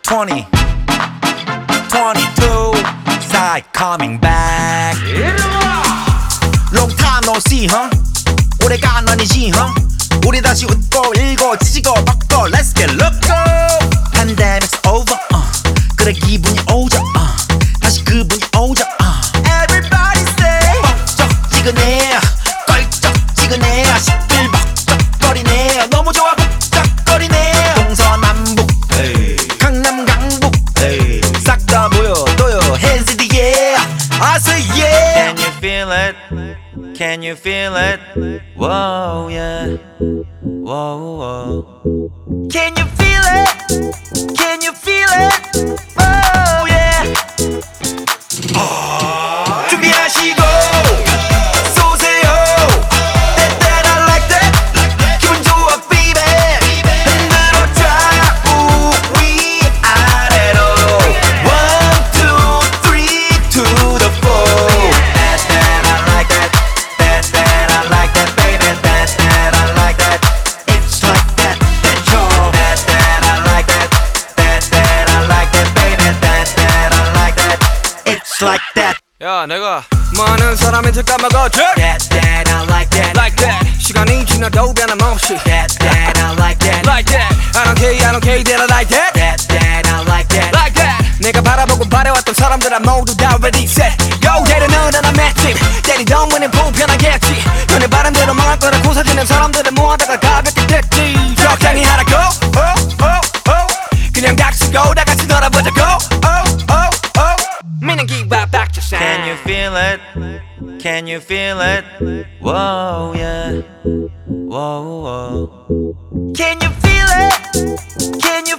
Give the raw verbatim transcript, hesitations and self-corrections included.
twenty, twenty-two, side coming back. Long time no see, huh? 오래간 아니지, huh? 우리 다시 웃고 일고 찢고 벗고 Let's get loco. Pandemic's over, uh. 그래 기분이 오죠, uh. 다시 그분이 오죠, uh. Everybody say 벅적지근해, 껄쩍지근해, 시끌벅적거리네. 너무 좋아 북적거리네. 동서남북 강남 강북 싹 다 보여줘요. Hands in the air, I say yeah. Can you feel it? Can you feel it? Whoa, yeah. Whoa, whoa. Can you feel it? Can you feel it? Oh yeah. 준비하시고 쏘세요. That that I like that. 기분 좋아 baby. 흔들어줘 우위 아래로. One two three to the four. That that I like that. That that I like that baby. That that I like that. It's like that. That's all. That that I like that. That that I like that baby. That that I like that. It's like that. 야 내가 많은 사람한테 까먹었지 That that I like that. Like that 시간이 지나도 변함없이 That that I like that. Like that I don't care I don't care that I like that That that I like that. Like that 내가 바라보고 바래왔던 사람들아 모두 다 ready set Yo 때려 넣으라 나 맷집 때리던 문은 불편하겠지 너네 바람대로 망할 거라 고사지는 사람들을 모아다가 가볍게 됐지 적당히 하라고 oh, oh, oh. 그냥 닥치고 다 같이 놀아보자고 oh, oh, oh. meaning give up back to sound Can you feel it? Can you feel it? Whoa, yeah. Whoa, whoa. Can you feel it? Can you